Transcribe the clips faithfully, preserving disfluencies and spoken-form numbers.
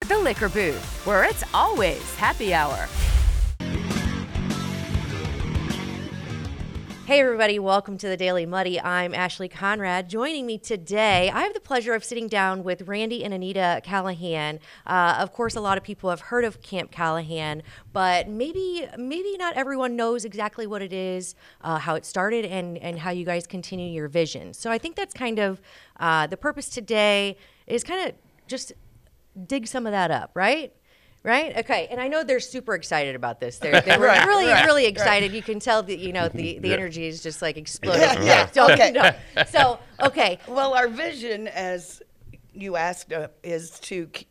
The Liquor Booth, where it's always happy hour. Hey everybody, welcome to the Daily Muddy. I'm Ashley Conrad. Joining me today, I have the pleasure of sitting down with Randy and Anita Callahan. Uh, of course, a lot of people have heard of Camp Callahan, but maybe maybe not everyone knows exactly what it is, uh, how it started, and, and how you guys continue your vision. So I think that's kind of uh, the purpose today is kind of just dig some of that up, right? Right? Okay. And I know they're super excited about this. They're, they're right, really, right, really excited. right. You can tell that, you know, the, the Yeah. energy is just like exploding. Yeah, yeah. So, Okay. no. So, okay. Well, our vision, as you asked, uh, is to k-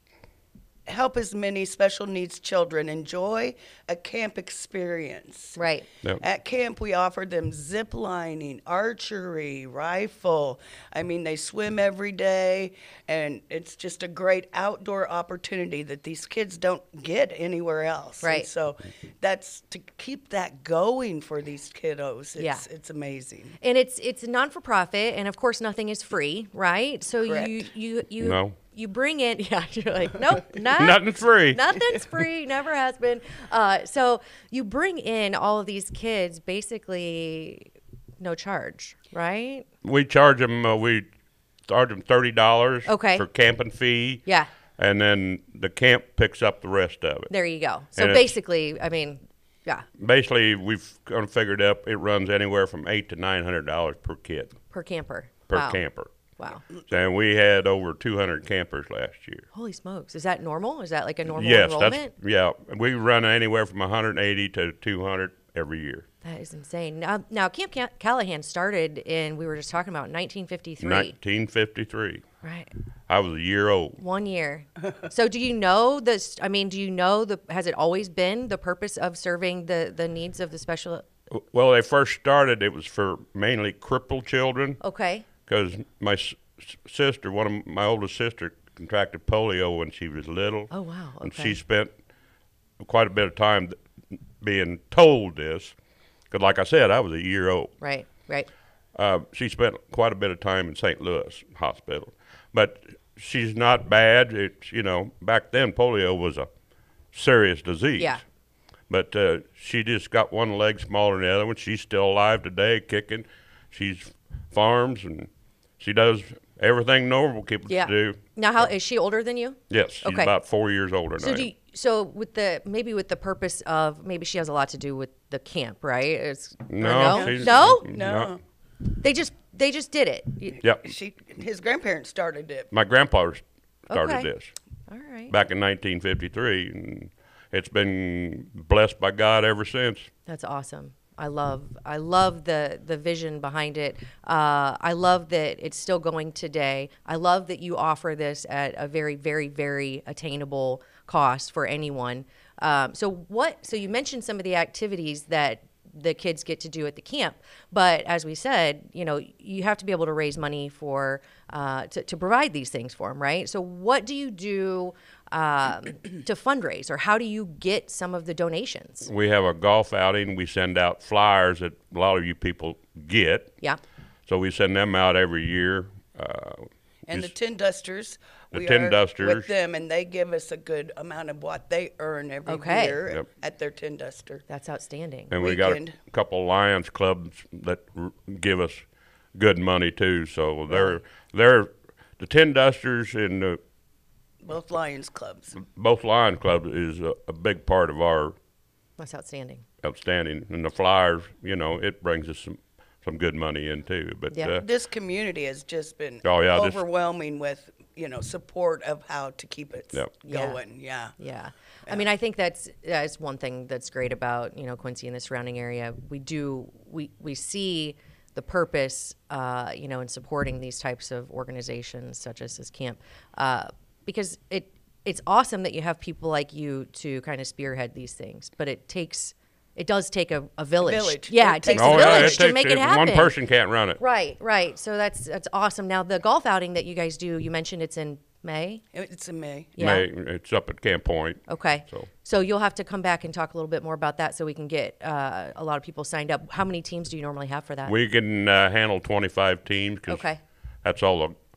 help as many special needs children enjoy a camp experience. Right. Yep. At camp, we offer them zip lining, archery, rifle. I mean, they swim every day, and it's just a great outdoor opportunity that these kids don't get anywhere else. Right. And so that's to keep that going for these kiddos. It's, Yeah. it's amazing. And it's it's non for profit, and of course, nothing is free, right? So you Correct. you you No. you bring in, yeah. You're like, nope, not, Nothing's free. Nothing's free. Never has been. Uh, so you bring in all of these kids, basically, no charge, right? We charge them. Uh, we charge them thirty dollars Okay. for camping fee. Yeah. And then the camp picks up the rest of it. There you go. So And it's- basically, I mean, yeah, Basically, we've kind of figured up it runs anywhere from eight to nine hundred dollars per kid per camper. per Wow. camper. Wow. And we had over two hundred campers last year. Holy smokes. Is that normal? Is that like a normal yes, enrollment? that's yeah. We run anywhere from one hundred eighty to two hundred every year. That is insane. Now, now Camp Ca- Callahan started in, we were just talking about, nineteen fifty-three. nineteen fifty-three. Right. I was a year old. One year. So do you know this? I mean, do you know the, has it always been the purpose of serving the, the needs of the special? Well, they first started. It was for mainly crippled children. Okay. Because my s- s- sister, one of my oldest sister, contracted polio when she was little. Oh, wow. And Okay. she spent quite a bit of time th- being told this. Because, like I said, I was a year old. Right. Right. Uh, she spent quite a bit of time in Saint Louis Hospital. But she's not bad. It's, you know, back then polio was a serious disease. Yeah. But uh, she just got one leg smaller than the other one. She's still alive today, kicking. She's farms and she does everything normal people Yeah. do. Now, how is she older than you? Yes, she's Okay. about four years older So than I do am. you, so with the maybe with the purpose of maybe she has a lot to do with the camp, right? It's, or No, no, she's- no. No. They just they just did it. You- Yep, She, his grandparents started it. my grandpa started Okay. this All right. back in nineteen fifty-three, and it's been blessed by God ever since. That's awesome. I love I love the the vision behind it. Uh, I love that it's still going today. I love that you offer this at a very very very attainable cost for anyone. Um, so what? So you mentioned some of the activities that the kids get to do at the camp, but as we said, you know, you have to be able to raise money for uh, to, to provide these things for them, right? So what do you do um, to fundraise, or how do you get some of the donations? We have a golf outing. We send out flyers that a lot of you people get. Yeah. So we send them out every year. Uh, And the just- Tin Dusters, The we Tin are Dusters. with them, and they give us a good amount of what they earn every Okay. year Yep. at their Tin Duster. That's outstanding. And we got a Weekend. couple Lions clubs that r- give us good money too. So they're they're the Tin Dusters and the, Both Lions clubs. both Lions clubs is a, a big part of our That's outstanding. outstanding. And the Flyers, you know, it brings us some some good money in too. But Yeah. uh, This community has just been Oh, yeah, this- overwhelming with, you know, support of how to keep it Yep. Yeah. going. Yeah. Yeah. I mean, I think that's that's one thing that's great about, you know, Quincy and the surrounding area. We do we we see the purpose, uh, you know, in supporting these types of organizations such as this camp, uh, because it it's awesome that you have people like you to kind of spearhead these things, but it takes it does take a, a village. village. Yeah, It it takes takes a oh yeah, village it to takes, make it it- happen. one person can't run it. Right, right. So that's that's awesome. Now the golf outing that you guys do, you mentioned it's in May. It's in May. Yeah. May, it's up at Camp Point. Okay. So- So you'll have to come back and talk a little bit more about that so we can get uh, a lot of people signed up. How many teams do you normally have for that? We can uh, handle twenty-five teams because Okay. that's all the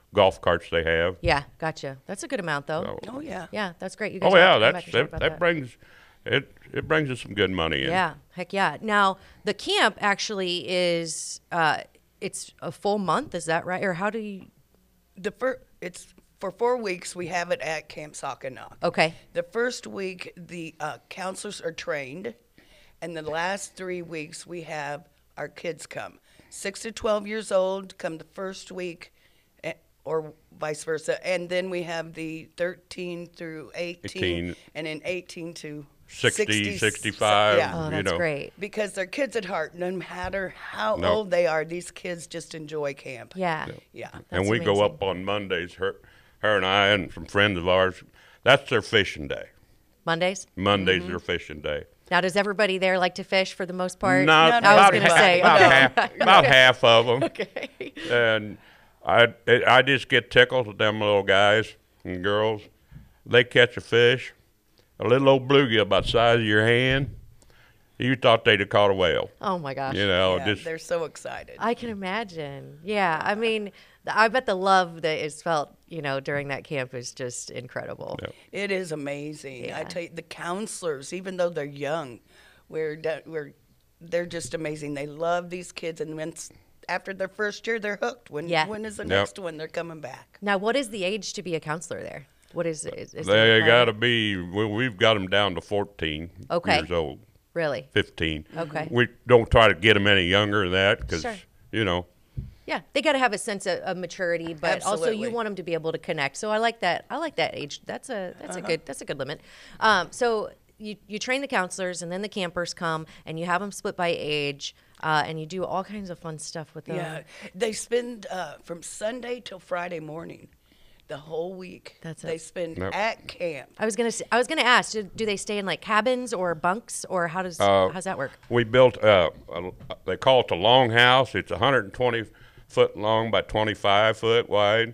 golf carts they have. Yeah, gotcha. That's a good amount, though. So- Oh yeah. Yeah, that's great. You guys Oh will have yeah, to come back that's and talk that, about that brings it. It brings us some good money in. Yeah, heck yeah. Now the camp actually is uh, it's a full month. Is that right? Or how do you? The fir- it's for four weeks. We have it at Camp Sockanock. Okay. The first week, the uh, counselors are trained, and the last three weeks we have our kids come. Six to twelve years old come the first week, eh, or vice versa, and then we have the thirteen through eighteen, eighteen. and then eighteen to sixty, sixty, sixty-five. Yeah. Oh, you that's know. great. Because they're kids at heart. No matter how No. old they are, these kids just enjoy camp. Yeah. Yeah. And That's we go amazing. up on Mondays. Her, her and I and some friends of ours. That's their fishing day. Mondays. Monday's Mm-hmm. their fishing day. Now, does everybody there like to fish for the most part? Not, No, no, I was about, gonna ha- say, about, no. half, about half of them. Okay. And I, I just get tickled with them little guys and girls. They catch a fish, a little old bluegill about the size of your hand. You thought they'd have caught a whale. Oh my gosh. You know, Yeah, just they're so excited. I can imagine. Yeah. I mean, I bet the love that is felt, you know, during that camp is just incredible. Yeah. It is amazing. Yeah. I tell you, the counselors, even though they're young, we're de- we're they're just amazing. They love these kids, and when s- after their first year, they're hooked. When Yeah. when is the Yep. next one? They're coming back. Now, what is the age to be a counselor there? What is it? Is, is they there a got to requirement? be, we, we've got them down to fourteen Okay. years old, Really? fifteen. Okay. We don't try to get them any younger than that because, Sure. you know, Yeah, they got to have a sense of, of maturity, but also Absolutely. you want them to be able to connect. So I like that. I like that age. That's a that's Uh-huh. a good that's a good limit. Um, so you you train the counselors, and then the campers come, and you have them split by age, uh, and you do all kinds of fun stuff with them. Yeah, they spend uh, from Sunday till Friday morning, the whole week. That's they it. spend Yep. at camp. I was gonna s- I was gonna ask, do, do they stay in like cabins or bunks, or how does Uh, how does that work? we built, uh, a, they call it the longhouse. It's one hundred twenty foot long by twenty-five foot wide.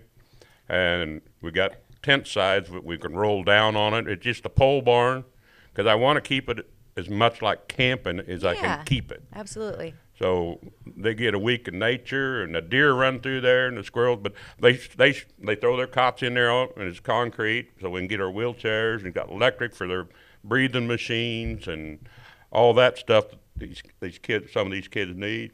And we got tent sides that we can roll down on it. It's just a pole barn because I want to keep it as much like camping as I Yeah. can keep it. Absolutely. So they get a week of nature, and the deer run through there, and the squirrels. But they they they throw their cots in there, all- and it's concrete, so we can get our wheelchairs, and got electric for their breathing machines and all that stuff that these these kids, some of these kids need.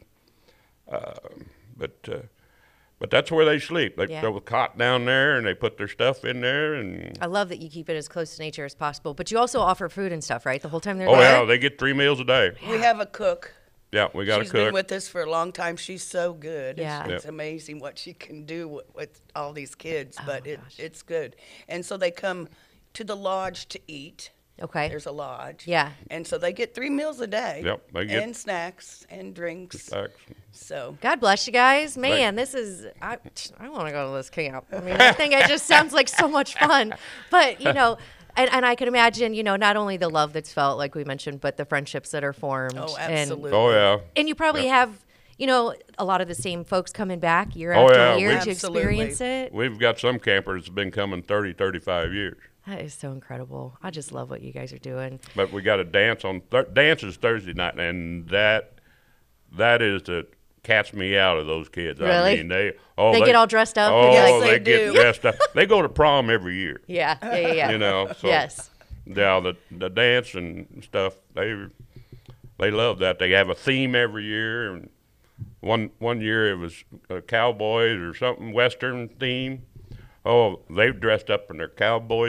Uh, but uh, but that's where they sleep. They Yeah. throw a cot down there, and they put their stuff in there, and I love that you keep it as close to nature as possible, but you also offer food and stuff, right? The whole time they're oh there. yeah, they get three meals a day. We have a cook. Yeah, we got She's a cook. been with us for a long time. She's so good. Yeah. It's, it's Yep. amazing what she can do with, with all these kids, but Oh my it, gosh. it's good. And so they come to the lodge to eat. Okay. There's a lodge. Yeah. And so they get three meals a day. Yep, they get- and snacks and drinks. Snacks. So God bless you guys, man. This is I. I want to go to this camp. I mean, I think it just sounds like so much fun. But you know, and, and I can imagine, you know, not only the love that's felt, like we mentioned, but the friendships that are formed. Oh, And, absolutely. Oh yeah. and you probably Yep. have, you know, a lot of the same folks coming back year Oh, after yeah, year we- to Absolutely. experience it. We've got some campers that's been coming thirty, thirty-five years. That is so incredible. I just love what you guys are doing. But we got a dance on th- dance is Thursday night, and that that is the catch me out of those kids. Really? I mean, they oh They get all dressed up and Oh, you're like- they, Yes, they get do. dressed up. They go to prom every year. Yeah, yeah, yeah. yeah. You know. So, Yes. Yeah, the the dance and stuff. They they love that. They have a theme every year, and one one year it was a cowboys or something Western theme. Oh, they've dressed up in their cowboy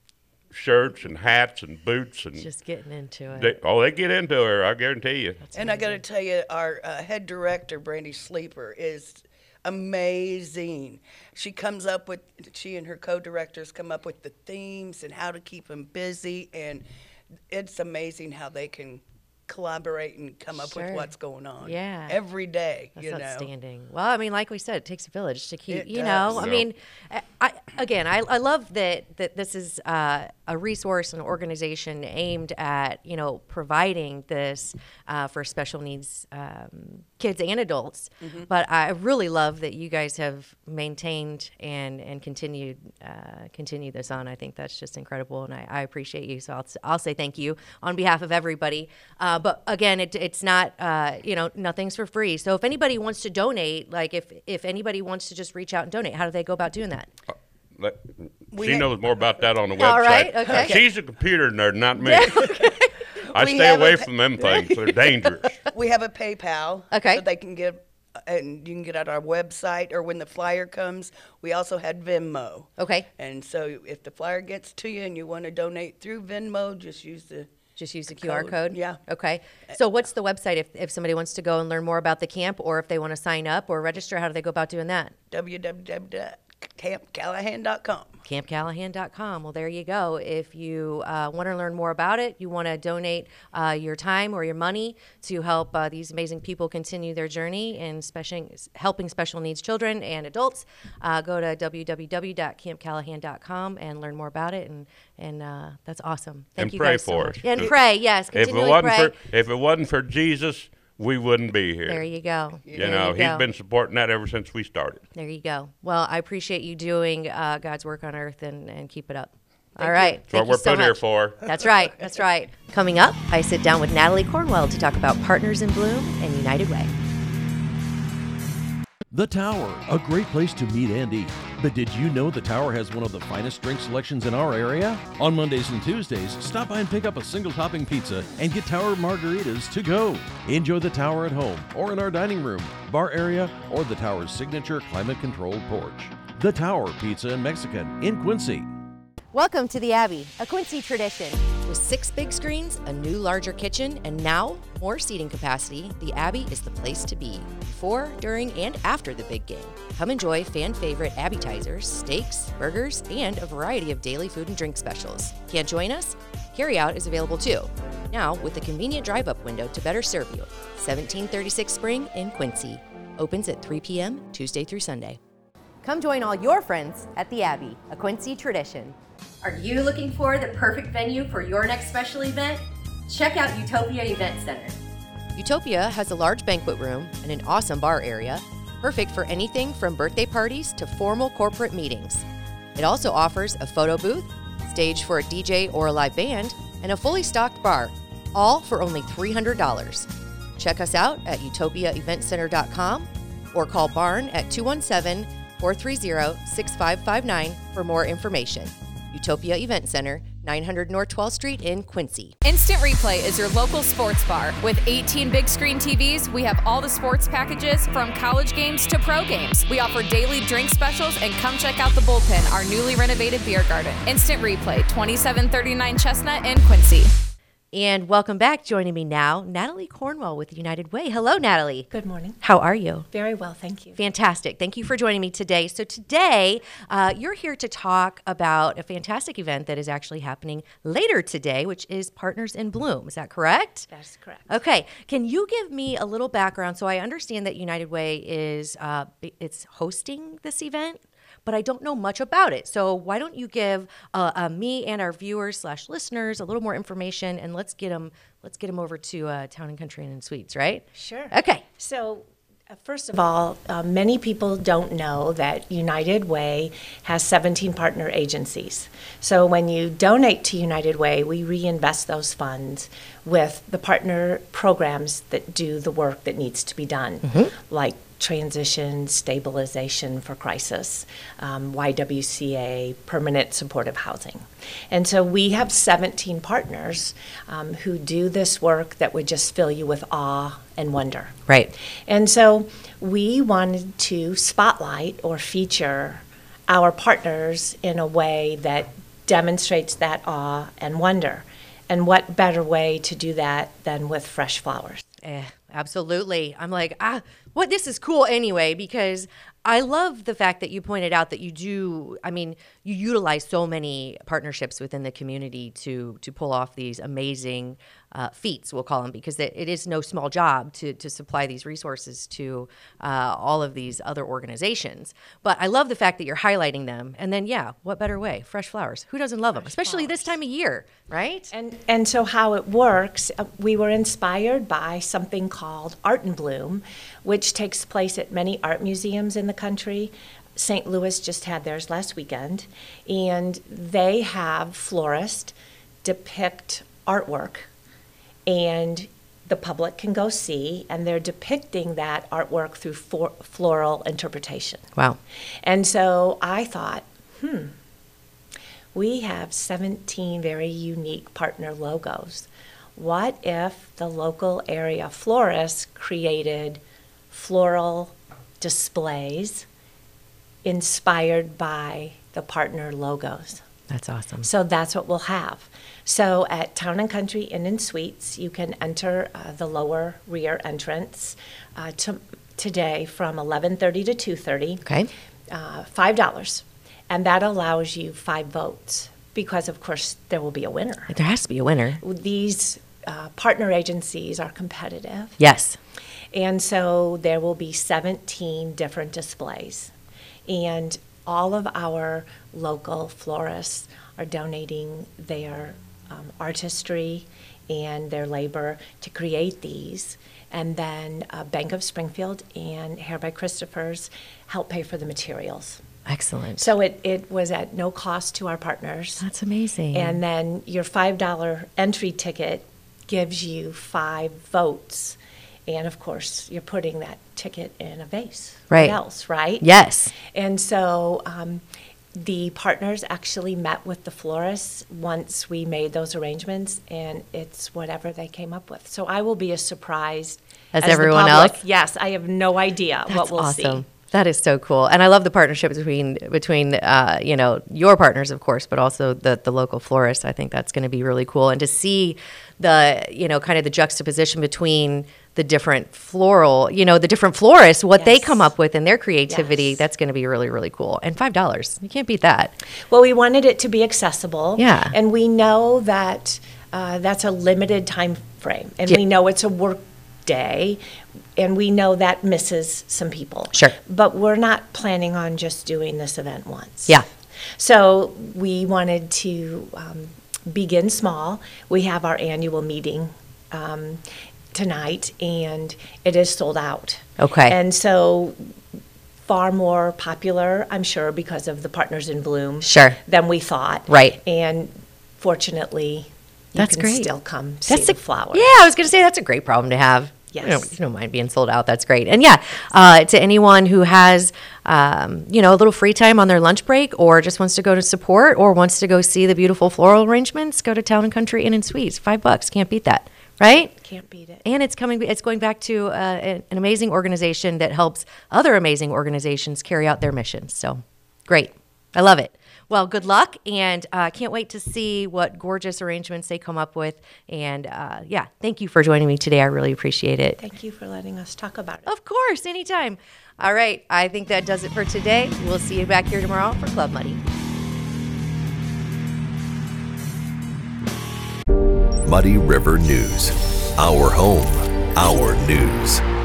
shirts and hats and boots and Just getting into it. they, oh, they get into her. I guarantee you. And I got to tell you, our uh, head director, Brandy Sleeper, is amazing. She comes up with, she and her co-directors come up with the themes and how to keep them busy, and it's amazing how they can collaborate and come up Sure. with what's going on. Yeah. Every day, That's you know. outstanding. Well, I mean, like we said, it takes a village to keep, It you know. does. I Yeah. mean, I, I again, I, I love that that this is uh, a resource and organization aimed at, you know, providing this uh, for special needs um, kids and adults. Mm-hmm. But I really love that you guys have maintained and and continued uh, continue this on. I think that's just incredible, and I, I appreciate you. So I'll I'll say thank you on behalf of everybody. Uh, but again, it, it's not uh, you know, nothing's for free. So if anybody wants to donate, like if if anybody wants to just reach out and donate, how do they go about doing that? Let, We she ha- knows more about that on the website. All right, okay. She's a computer nerd, not me. Okay. I We stay have away a- from them things. They're dangerous. We have a PayPal. Okay. So they can give, and you can get at our website, or when the flyer comes, we also had Venmo. Okay. And so if the flyer gets to you and you want to donate through Venmo, just use the Just use the Q R Code, code? yeah. Okay. So what's the website if, if somebody wants to go and learn more about the camp, or if they want to sign up or register, how do they go about doing that? w w w dot camp callahan dot com. camp callahan dot com. Well, there you go. If you uh, want to learn more about it, you want to donate uh, your time or your money to help uh, these amazing people continue their journey in special, helping special needs children and adults, uh, go to w w w dot camp callahan dot com and learn more about it. And and uh, that's awesome. Thank And you pray guys so for much. us. And If- pray, yes. If it Continually wasn't pray. for if it wasn't for Jesus, we wouldn't be here. There you go. You There know, you he's go. been supporting that ever since we started. There you go. Well, I appreciate you doing uh, God's work on earth, and, and keep it up. All you. right. That's what Thank you we're so put here much. for. That's right. That's right. Coming up, I sit down with Natalie Cornwell to talk about Partners in Bloom and United Way. The Tower, a great place to meet and eat. But did you know the Tower has one of the finest drink selections in our area? On Mondays and Tuesdays, stop by and pick up a single topping pizza and get Tower margaritas to go. Enjoy the Tower at home or in our dining room, bar area, or the Tower's signature climate-controlled porch. The Tower Pizza and Mexican in Quincy. Welcome to the Abbey, a Quincy tradition. With six big screens, a new larger kitchen, and now more seating capacity, the Abbey is the place to be before, during, and after the big game. Come enjoy fan favorite appetizers, steaks, burgers, and a variety of daily food and drink specials. Can't join us? Carryout is available too. Now with a convenient drive-up window to better serve you. seventeen thirty-six Spring in Quincy. Opens at three p.m. Tuesday through Sunday. Come join all your friends at the Abbey, a Quincy tradition. Are you looking for the perfect venue for your next special event? Check out Utopia Event Center. Utopia has a large banquet room and an awesome bar area, perfect for anything from birthday parties to formal corporate meetings. It also offers a photo booth, stage for a D J or a live band, and a fully stocked bar, all for only three hundred dollars. Check us out at utopia event center dot com or call Barn at two one seven, four three zero, six five five nine for more information. Utopia Event Center, nine hundred North twelfth Street in Quincy. Instant Replay is your local sports bar. With eighteen big screen T Vs, we have all the sports packages from college games to pro games. We offer daily drink specials, and come check out the Bullpen, our newly renovated beer garden. Instant Replay, twenty-seven thirty-nine Chestnut in Quincy. And welcome back. Joining me now, Natalie Cornwell with United Way. Hello, Natalie. Good morning. How are you? Very well, thank you. Fantastic. Thank you for joining me today. So today, uh, you're here to talk about a fantastic event that is actually happening later today, which is Partners in Bloom. Is that correct? That's correct. Okay. Can you give me a little background? So I understand that United Way is uh, it's hosting this event, but I don't know much about it. So why don't you give uh, uh, me and our viewers slash listeners a little more information, and let's get them let's get them over to uh, Town and Country Inn and Suites, right? Sure. Okay. So, uh, first of all, uh, many people don't know that United Way has seventeen partner agencies. So when you donate to United Way, we reinvest those funds with the partner programs that do the work that needs to be done, mm-hmm. like transition, stabilization for crisis, um, Y W C A, permanent supportive housing. And so we have seventeen partners um, who do this work that would just fill you with awe and wonder. Right. And so we wanted to spotlight or feature our partners in a way that demonstrates that awe and wonder. And what better way to do that than with fresh flowers? Eh, absolutely. I'm like, ah, what? This is cool anyway, because I love the fact that you pointed out that you do, I mean, you utilize so many partnerships within the community to to pull off these amazing uh, feats, we'll call them, because it, it is no small job to, to supply these resources to uh, all of these other organizations. But I love the fact that you're highlighting them. And then, yeah, what better way? Fresh flowers. Who doesn't love them? Especially this time of year, right? And and so how it works, uh, we were inspired by something called Art in Bloom, which takes place at many art museums in the country. Saint Louis just had theirs last weekend, and they have florists depict artwork, and the public can go see, and they're depicting that artwork through for, floral interpretation. Wow. And so I thought, hmm, we have seventeen very unique partner logos. What if the local area florists created floral displays inspired by the partner logos? That's awesome. So that's what we'll have. So at Town and Country Inn and Suites, you can enter uh, the lower rear entrance uh, to, today from eleven thirty to two thirty. Okay. Uh, five dollars. And that allows you five votes because, of course, there will be a winner. There has to be a winner. These uh, partner agencies are competitive. Yes. And so there will be seventeen different displays. And all of our local florists are donating their um, artistry and their labor to create these. And then uh, Bank of Springfield and Hair by Christopher's help pay for the materials. Excellent. So it, it was at no cost to our partners. That's amazing. And then your five dollar entry ticket gives you five votes. And of course, you're putting that ticket in a vase. Right. What else, right? Yes. And so um, the partners actually met with the florists once we made those arrangements, and it's whatever they came up with. So I will be as surprised As the everyone public. else? Yes, I have no idea That's what we'll awesome. see. That is so cool, and I love the partnership between between uh, you know your partners, of course, but also the the local florists. I think that's going to be really cool, and to see the you know kind of the juxtaposition between the different floral, you know, the different florists, what they Yes. come up with in their creativity. Yes. That's going to be really really cool. And five dollars, you can't beat that. Well, we wanted it to be accessible. Yeah. And we know that uh, that's a limited time frame, and Yeah. we know it's a work day, and we know that misses some people. Sure. But we're not planning on just doing this event once. Yeah. So we wanted to um, begin small. We have our annual meeting um, tonight, and it is sold out. Okay. And so far more popular, I'm sure, because of the Partners in Bloom Sure. than we thought. Right. And fortunately, you That's can great. still come see That's the a, flowers. Yeah, I was going to say that's a great problem to have. Yes. You don't, you don't mind being sold out. That's great. And yeah, uh, to anyone who has, um, you know, a little free time on their lunch break, or just wants to go to support, or wants to go see the beautiful floral arrangements, go to Town and Country Inn and Suites. Five bucks, can't beat that, right? Can't beat it. And it's coming. It's going back to uh, an, an amazing organization that helps other amazing organizations carry out their missions. So, great. I love it. Well, good luck, and uh, can't wait to see what gorgeous arrangements they come up with. And uh, yeah, thank you for joining me today. I really appreciate it. Thank you for letting us talk about it. Of course, anytime. All right, I think that does it for today. We'll see you back here tomorrow for Club Muddy. Muddy River News. Our home, our news.